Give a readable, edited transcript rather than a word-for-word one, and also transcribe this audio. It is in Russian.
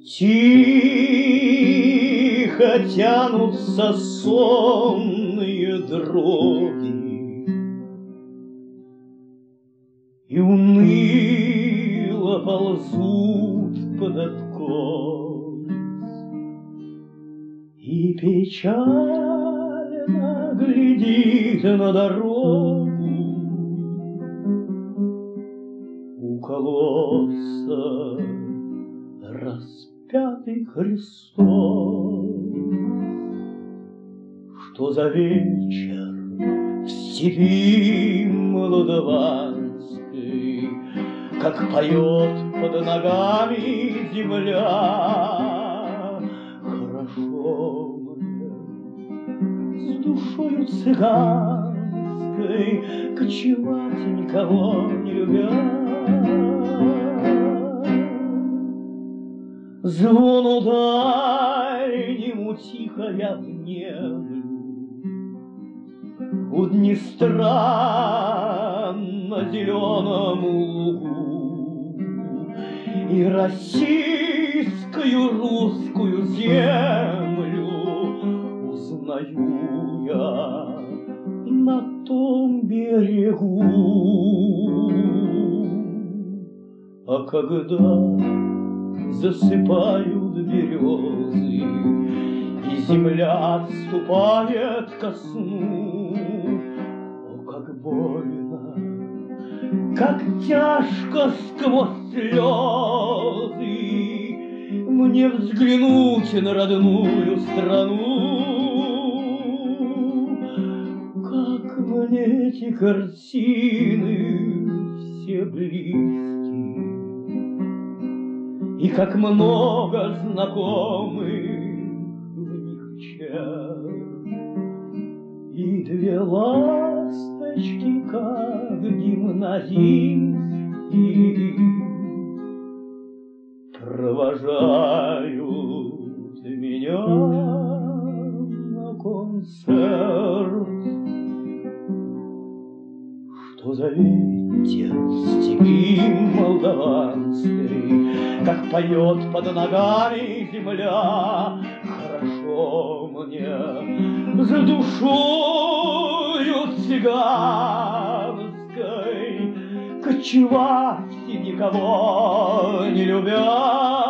Тихо тянутся сонные дороги, и уныло ползут под откос, и печально глядит на дорогу у колодца распятый Христос. Что за вечер в степи молдаванской, как поет под ногами земля. Хорошо мне с душою цыганской кочевать, никого не любя. Звону дальнему тихо я внемлю у Днестра на зеленом лугу, и российскую русскую землю узнаю я на том берегу. А когда засыпают березы, и земля отступает ко сну, о, как больно, как тяжко сквозь слезы мне взглянуть на родную страну. Как мне эти картины все близки, и как много знакомых в них черт, и две ласточки, как гимназистки, провожают меня на концерт. Что за ветер в степи молдаванской, как поет под ногами земля. Хорошо мне за душою цыганской кочевать, никого не любя.